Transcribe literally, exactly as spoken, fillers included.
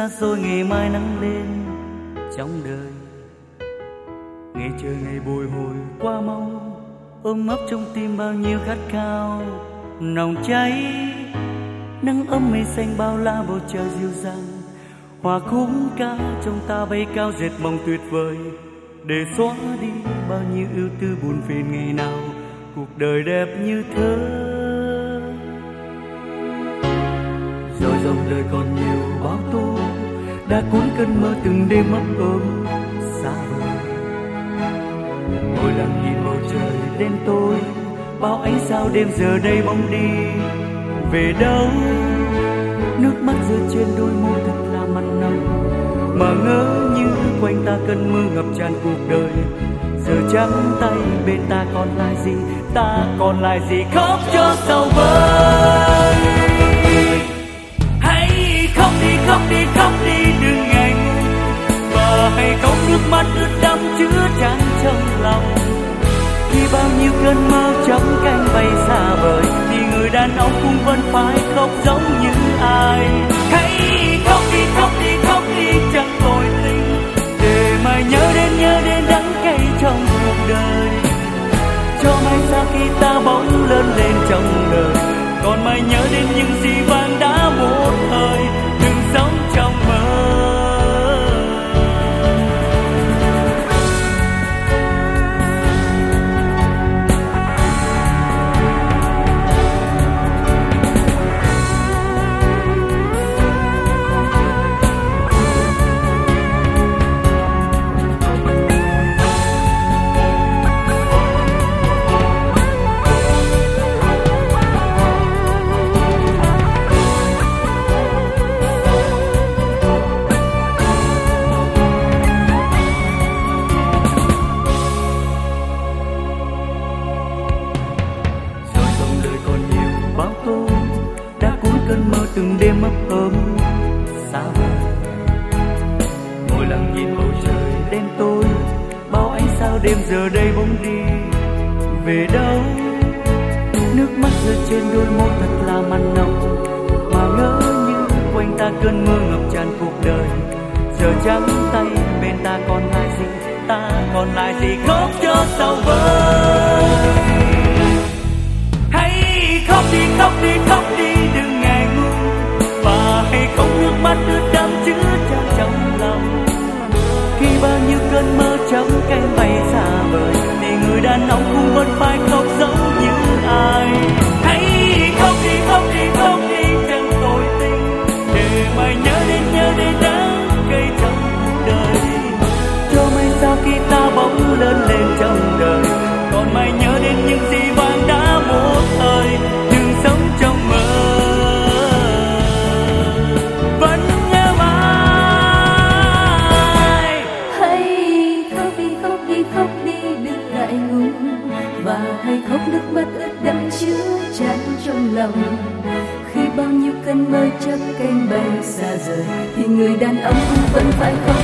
xa xôi ngày mai nắng lên trong đời. Ngày chờ ngày bồi hồi qua mau, ôm ấp trong tim bao nhiêu khát khao nồng cháy. Nắng ấm mây xanh bao la bầu trời dịu dàng, hòa khúc ca trong ta bay cao dệt mộng tuyệt vời, để xóa đi bao nhiêu ưu tư buồn phiền ngày nào cuộc đời đẹp như thơ. Rồi dòng đời còn nhiều bão tố đã cuốn cơn mơ từng đêm ấp ôm xa vời. Ngồi lặng nhìn bầu trời đêm tối, bao ánh sao đêm giờ đây bóng đi về đâu. Nước mắt rơi trên đôi môi thật là mặn nồng, mà ngỡ như quanh ta cơn mưa ngập tràn cuộc đời. Giờ trắng tay bên ta còn lại gì, ta còn lại gì khóc cho sầu vơi. Hãy khóc đi, khóc đi, khóc đi đừng ngại ngùng, và hãy khóc nước mắt ướt đẫm chứa chan trong lòng. Khi bao nhiêu cơn mơ trống cánh bay xa vời, thì người đàn ông cũng vẫn phải khóc giống như ai. Hãy khóc đi, khóc đi, khóc đi chẳng tội tình, để mai nhớ đến nhớ đến đắng cay trong cuộc đời. Cho mai sau khi ta bỗng lớn lên trong đời, còn mai nhớ đến những gì vàng đã một thời, đừng sống trong mơ. Từng đêm ấp ôm xa vời, ngồi lặng nhìn bầu trời đêm tối, bao ánh sao đêm giờ đây bóng đi về đâu. Nước mắt rơi trên đôi môi thật là mặn nồng, mà ngỡ như quanh ta cơn mưa ngập tràn cuộc đời. Giờ trắng tay bên ta còn lại gì, ta còn lại gì khóc cho sầu vơi. Hãy khóc đi, khóc đi, khóc đi đừng ngại ngùng, và hãy khóc nước mắt ướt đẫm chứa chan trong lòng. Khi bao nhiêu cơn mơ trống cánh bay xa vời, thì người đàn ông cũng vẫn phải khóc giống như ai. Hãy khóc đi, khóc đi, khóc đi chẳng tội tình, để mai nhớ đến nhớ đến đắng cay trong cuộc đời. Cho mai sau khi ta bỗng lớn lên trong đời, còn mai nhớ đến những gì vàng đã một thời, đừng sống trong mơ. Và hãy khóc nước mắt ướt đẫm chứa chan trong lòng. Khi bao nhiêu cơn mơ chấp cánh bay xa rời, thì người đàn ông cũng vẫn phải khóc